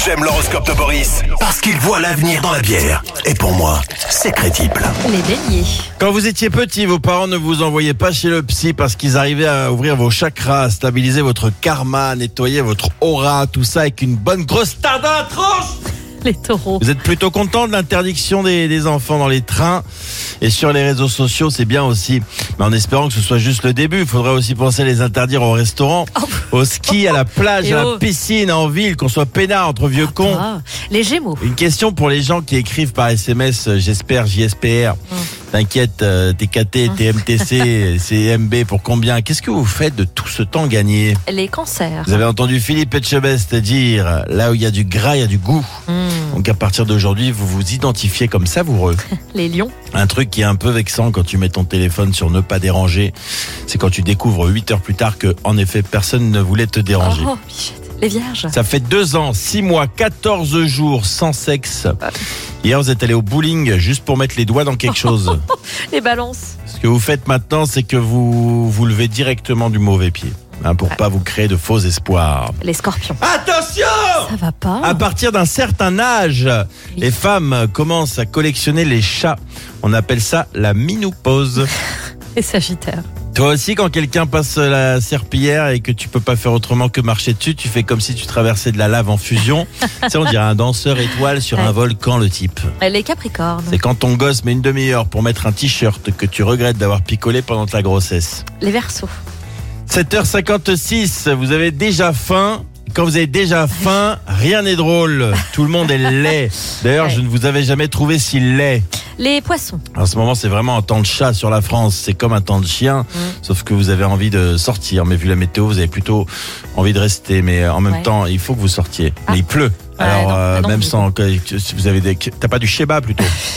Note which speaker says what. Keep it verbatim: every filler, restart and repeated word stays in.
Speaker 1: j'aime l'horoscope de Boris. Parce qu'il voit l'avenir dans la bière. Et pour moi, c'est crédible.
Speaker 2: Les béliers.
Speaker 3: Quand vous étiez petit, vos parents ne vous envoyaient pas chez le psy parce qu'ils arrivaient à ouvrir vos chakras, à stabiliser votre karma, à nettoyer votre aura, tout ça avec une bonne grosse tarte dans la tronche.
Speaker 2: Les taureaux.
Speaker 3: Vous êtes plutôt content de l'interdiction des, des enfants dans les trains et sur les réseaux sociaux, c'est bien aussi. Mais en espérant que ce soit juste le début, il faudrait aussi penser à les interdire au restaurant,
Speaker 2: Oh.
Speaker 3: au ski, à la plage,
Speaker 2: Et
Speaker 3: à
Speaker 2: oh.
Speaker 3: la piscine, en ville, qu'on soit peinard entre vieux cons.
Speaker 2: Ah, les gémeaux.
Speaker 3: Une question pour les gens qui écrivent par S M S, euh, j'espère, J S P R.
Speaker 2: Mm.
Speaker 3: T'inquiète, euh, T K T, T M T C, C M B pour combien? Qu'est-ce que vous faites de tout ce temps gagné?
Speaker 2: Les cancers.
Speaker 3: Vous avez entendu Philippe Etchebest dire, là où il y a du gras, il y a du goût.
Speaker 2: Mm.
Speaker 3: Donc à partir d'aujourd'hui, vous vous identifiez comme savoureux.
Speaker 2: Les lions.
Speaker 3: Un truc qui est un peu vexant quand tu mets ton téléphone sur ne pas déranger, c'est quand tu découvres huit heures plus tard que, en effet, personne ne voulait te déranger.
Speaker 2: Oh, Bichette. Les vierges.
Speaker 3: Ça fait deux ans, six mois, quatorze jours sans sexe. Hier, vous êtes allé au bowling juste pour mettre les doigts dans quelque chose.
Speaker 2: Les balances.
Speaker 3: Ce que vous faites maintenant, c'est que vous vous levez directement du mauvais pied, hein, pour pas vous créer de faux espoirs.
Speaker 2: Les scorpions.
Speaker 3: Attention!
Speaker 2: Ça va pas.
Speaker 3: À partir d'un certain âge, les femmes commencent à collectionner les chats. On appelle ça la minoupause.
Speaker 2: Les sagittaires.
Speaker 3: Toi aussi, quand quelqu'un passe la serpillière et que tu peux pas faire autrement que marcher dessus, tu fais comme si tu traversais de la lave en fusion. Tu sais, on dirait un danseur étoile sur
Speaker 2: Ouais.
Speaker 3: un volcan, le type.
Speaker 2: Les capricornes.
Speaker 3: C'est quand ton gosse met une demi-heure pour mettre un t-shirt que tu regrettes d'avoir picolé pendant ta grossesse.
Speaker 2: Les verseaux.
Speaker 3: sept heures cinquante-six, vous avez déjà faim. Quand vous avez déjà faim, rien n'est drôle. Tout le monde est laid. D'ailleurs,
Speaker 2: Ouais.
Speaker 3: je ne vous avais jamais trouvé si laid.
Speaker 2: Les poissons.
Speaker 3: En ce moment, c'est vraiment un temps de chat sur la France. C'est comme un temps de chien,
Speaker 2: Mm.
Speaker 3: sauf que vous avez envie de sortir. Mais vu la météo, vous avez plutôt envie de rester. Mais en même
Speaker 2: Ouais.
Speaker 3: temps, il faut que vous sortiez.
Speaker 2: Ah.
Speaker 3: Mais il pleut.
Speaker 2: Ouais,
Speaker 3: Alors,
Speaker 2: non,
Speaker 3: euh,
Speaker 2: non,
Speaker 3: même
Speaker 2: mais
Speaker 3: sans que si vous avez des, t'as pas du schéma plutôt.